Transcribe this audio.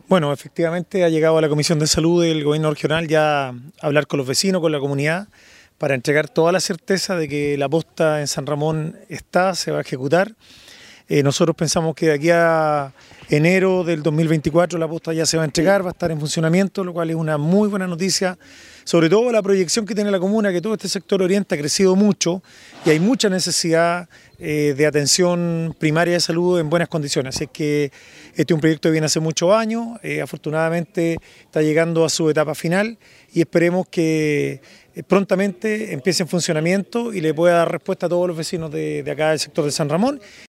Bueno, efectivamente ha llegado a la Comisión de Salud del Gobierno Regional ya a hablar con los vecinos, con la comunidad, para entregar toda la certeza de que la posta en San Ramón se va a ejecutar. Nosotros pensamos que de aquí a enero del 2024 la posta ya se va a entregar, va a estar en funcionamiento, lo cual es una muy buena noticia, sobre todo la proyección que tiene la comuna, que todo este sector oriente ha crecido mucho y hay mucha necesidad de atención primaria de salud en buenas condiciones. Así es que este es un proyecto que viene hace muchos años, afortunadamente está llegando a su etapa final y esperemos que prontamente empiece en funcionamiento y le pueda dar respuesta a todos los vecinos de acá del sector de San Ramón.